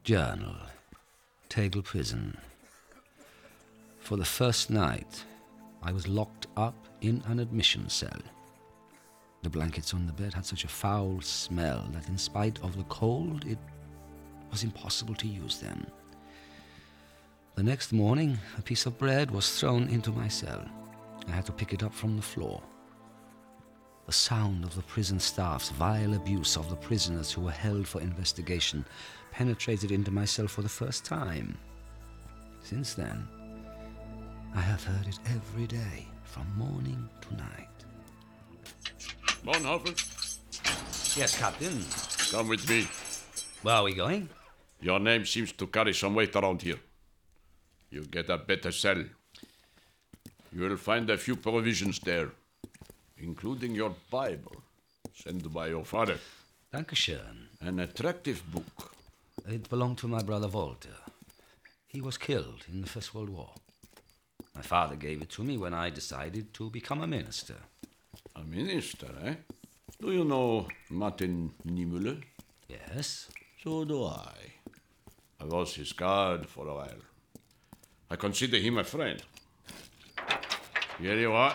Journal. Tegel Prison. For the first night, I was locked up in an admission cell. The blankets on the bed had such a foul smell that in spite of the cold, it was impossible to use them. The next morning, a piece of bread was thrown into my cell. I had to pick it up from the floor. The sound of the prison staff's vile abuse of the prisoners who were held for investigation penetrated into my cell for the first time. Since then, I have heard it every day, from morning to night. Bonhoeffer, Yes, Captain. come with me. Where are we going? Your name seems to carry some weight around here. You get a better cell. You will find a few provisions there, including your Bible, sent by your father. Dankeschön. An attractive book. It belonged to my brother Walter. He was killed in the First World War. My father gave it to me when I decided to become a minister. A minister, eh? Do you know Martin Niemöller? Yes? So do I. I was his guard for a while. I consider him a friend. Here you are.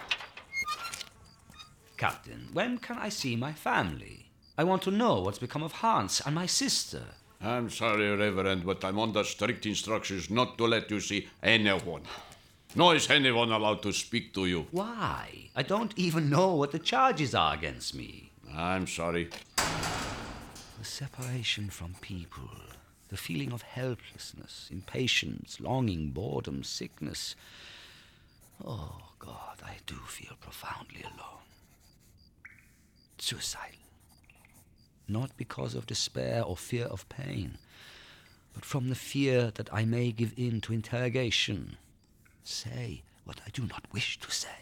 Captain, when can I see my family? I want to know what's become of Hans and my sister. I'm sorry, Reverend, but I'm under strict instructions not to let you see anyone. Nor is anyone allowed to speak to you. Why? I don't even know what the charges are against me. I'm sorry. The separation from people, the feeling of helplessness, impatience, longing, boredom, sickness. Oh, God, I do feel profoundly alone. Suicidal. Not because of despair or fear of pain, but from the fear that I may give in to interrogation. Say what I do not wish to say.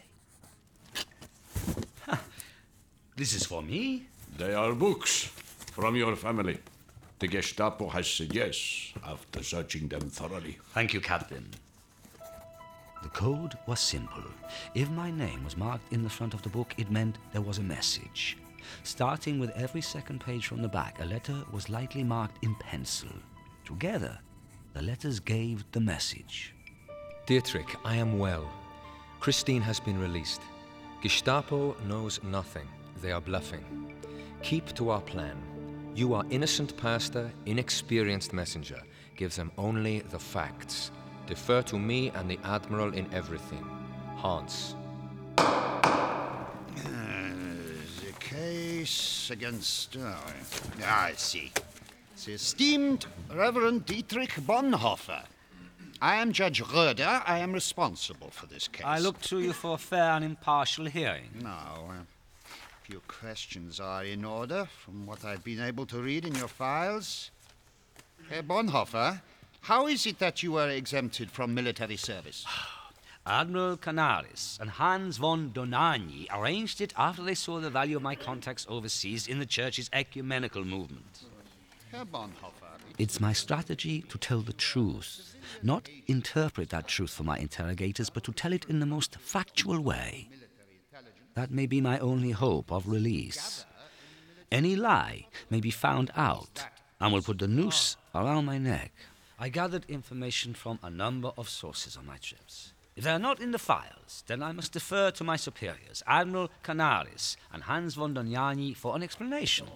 This is for me? They are books from your family. The Gestapo has said yes after searching them thoroughly. Thank you, Captain. The code was simple. If my name was marked in the front of the book, it meant there was a message. Starting with every second page from the back, a letter was lightly marked in pencil. Together, the letters gave the message. Dietrich, I am well. Christine has been released. Gestapo knows nothing. They are bluffing. Keep to our plan. You are innocent pastor, inexperienced messenger. Give them only the facts. Defer to me and the Admiral in everything. Hans. The case against... I see. The esteemed Reverend Dietrich Bonhoeffer. I am Judge Röder. I am responsible for this case. I look to you for a fair and impartial hearing. Now, a few questions are in order from what I've been able to read in your files. Herr Bonhoeffer, how is it that you were exempted from military service? Admiral Canaris and Hans von Dohnanyi arranged it after they saw the value of my contacts overseas in the Church's ecumenical movement. Herr Bonhoeffer... It's my strategy to tell the truth, not interpret that truth for my interrogators, but to tell it in the most factual way. That may be my only hope of release. Any lie may be found out and will put the noose around my neck. I gathered information from a number of sources on my trips. If they are not in the files, then I must defer to my superiors, Admiral Canaris and Hans von Dohnanyi, for an explanation.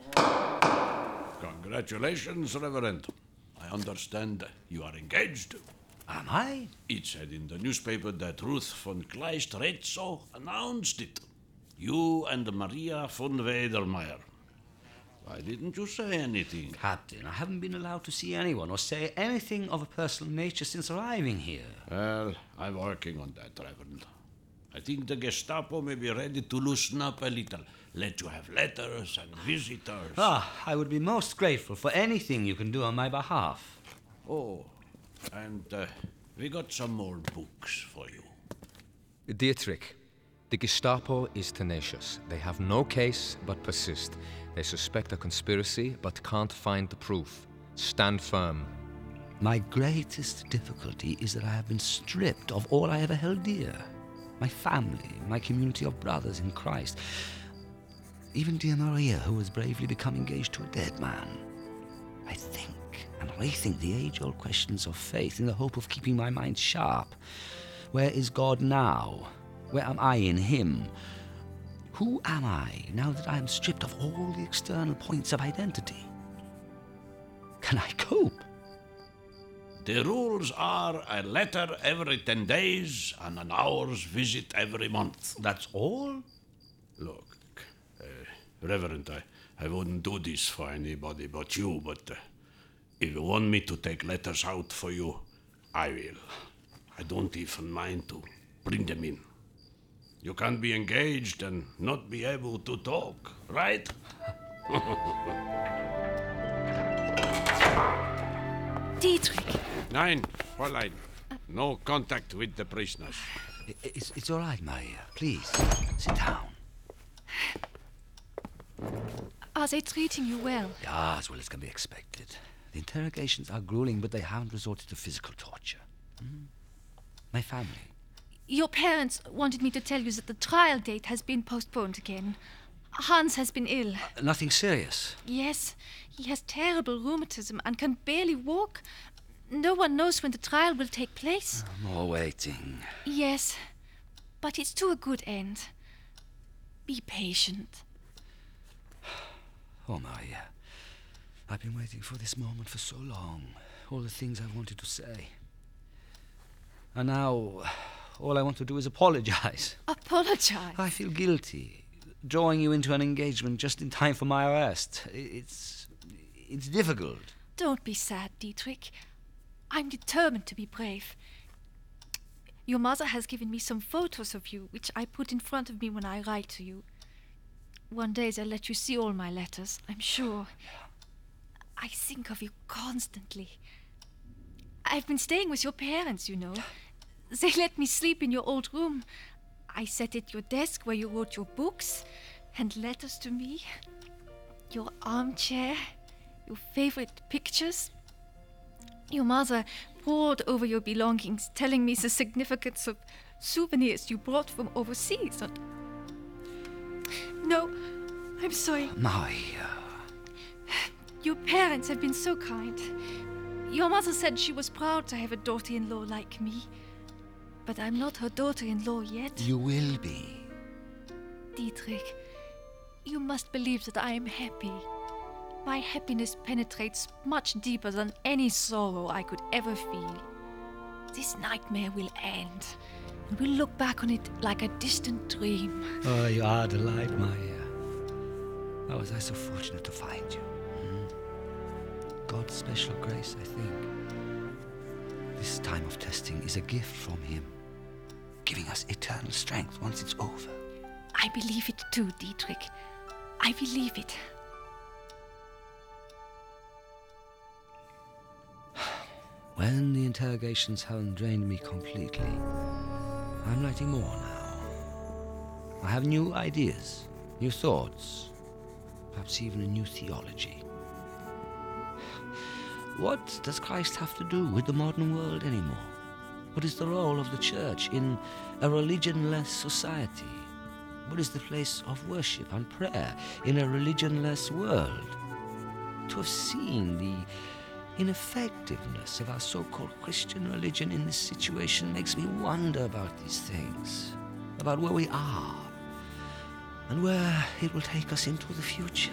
Congratulations, Reverend. I understand you are engaged. Am I? It said in the newspaper that Ruth von Kleist-Retzow announced it. You and Maria von Wedermeyer. Why didn't you say anything? Captain, I haven't been allowed to see anyone or say anything of a personal nature since arriving here. Well, I'm working on that, Reverend. I think the Gestapo may be ready to loosen up a little. Let you have letters and visitors. I would be most grateful for anything you can do on my behalf. Oh, and we got some more books for you. Dietrich, the Gestapo is tenacious. They have no case but persist. They suspect a conspiracy but can't find the proof. Stand firm. My greatest difficulty is that I have been stripped of all I ever held dear. My family, my community of brothers in Christ. Even dear Maria, who has bravely become engaged to a dead man. I think and rethink the age-old questions of faith in the hope of keeping my mind sharp. Where is God now? Where am I in him? Who am I now that I am stripped of all the external points of identity? Can I cope? The rules are a letter every 10 days and an hour's visit every month. That's all? Look, Reverend, I wouldn't do this for anybody but you, but if you want me to take letters out for you, I will. I don't even mind to bring them in. You can't be engaged and not be able to talk, right? Dietrich! Nein, Fräulein. No contact with the prisoners. It's all right, Maria. Please, sit down. Are they treating you well? Yeah, as well as can be expected. The interrogations are grueling, but they haven't resorted to physical torture. My family. Your parents wanted me to tell you that the trial date has been postponed again. Hans has been ill. Nothing serious? Yes, he has terrible rheumatism and can barely walk. No one knows when the trial will take place. More waiting. Yes, but it's to a good end. Be patient. Oh, Maria. I've been waiting for this moment for so long. All the things I've wanted to say. And now, all I want to do is apologize. Apologize? I feel guilty, drawing you into an engagement just in time for my arrest. It's difficult. Don't be sad, Dietrich. I'm determined to be brave. Your mother has given me some photos of you, which I put in front of me when I write to you. One day they'll let you see all my letters, I'm sure. I think of you constantly. I've been staying with your parents, you know. They let me sleep in your old room. I sat at your desk where you wrote your books and letters to me. Your armchair, your favorite pictures. Your mother pored over your belongings, telling me the significance of souvenirs you brought from overseas. No, I'm sorry. Maria. Your parents have been so kind. Your mother said she was proud to have a daughter-in-law like me. But I'm not her daughter-in-law yet. You will be. Dietrich, you must believe that I am happy. My happiness penetrates much deeper than any sorrow I could ever feel. This nightmare will end, and we'll look back on it like a distant dream. Oh, you are a delight, Maria. How was I so fortunate to find you? God's special grace, I think. This time of testing is a gift from him, giving us eternal strength once it's over. I believe it too, Dietrich. I believe it. When the interrogations haven't drained me completely, I'm writing more now. I have new ideas, new thoughts, perhaps even a new theology. What does Christ have to do with the modern world anymore? What is the role of the church in a religion-less society? What is the place of worship and prayer in a religion-less world? To have seen the ineffectiveness of our so-called Christian religion in this situation makes me wonder about these things, about where we are, and where it will take us into the future.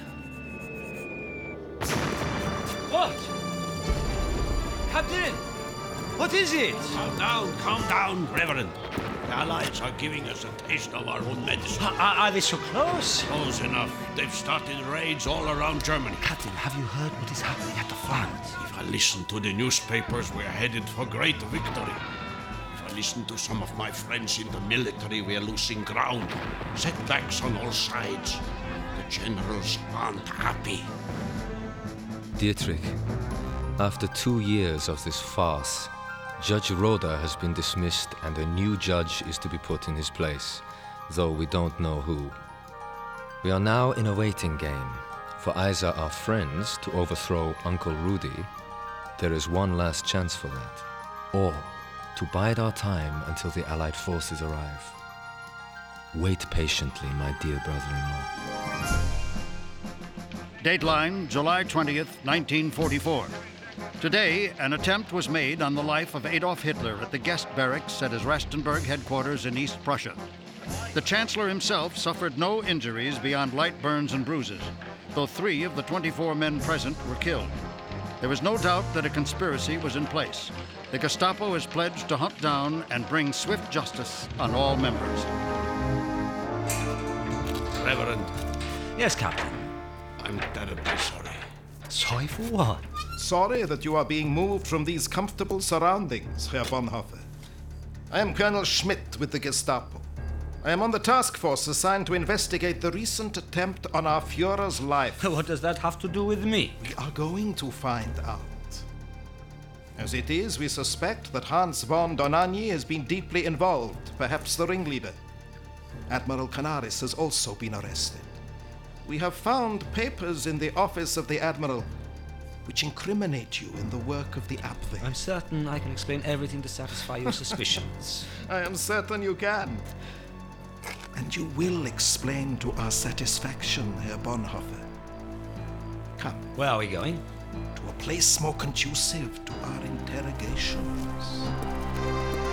What? Captain! What is it? Calm down, Reverend. The Allies are giving us a taste of our own medicine. Are they so close? Close enough. They've started raids all around Germany. Captain, have you heard what is happening at the front? If I listen to the newspapers, we're headed for great victory. If I listen to some of my friends in the military, we're losing ground. Setbacks on all sides. The generals aren't happy. Dietrich, after 2 years of this farce, Judge Roda has been dismissed and a new judge is to be put in his place, though we don't know who. We are now in a waiting game. For either our friends to overthrow Uncle Rudy, there is one last chance for that, or to bide our time until the Allied forces arrive. Wait patiently, my dear brother-in-law. Dateline, July 20th, 1944. Today, an attempt was made on the life of Adolf Hitler at the guest barracks at his Rastenburg headquarters in East Prussia. The Chancellor himself suffered no injuries beyond light burns and bruises, though 3 of the 24 men present were killed. There was no doubt that a conspiracy was in place. The Gestapo is pledged to hunt down and bring swift justice on all members. Reverend, Yes, Captain. I'm terribly sorry. Sorry for what? Sorry that you are being moved from these comfortable surroundings, Herr Bonhoeffer. I am Colonel Schmidt with the Gestapo. I am on the task force assigned to investigate the recent attempt on our Führer's life. What does that have to do with me? We are going to find out. As it is, we suspect that Hans von Donaghy has been deeply involved, perhaps the ringleader. Admiral Canaris has also been arrested. We have found papers in the office of the Admiral which incriminate you in the work of the Abwehr. I'm certain I can explain everything to satisfy your suspicions. I am certain you can. And you will explain to our satisfaction, Herr Bonhoeffer. Come, Where are we going? to a place more conducive to our interrogations.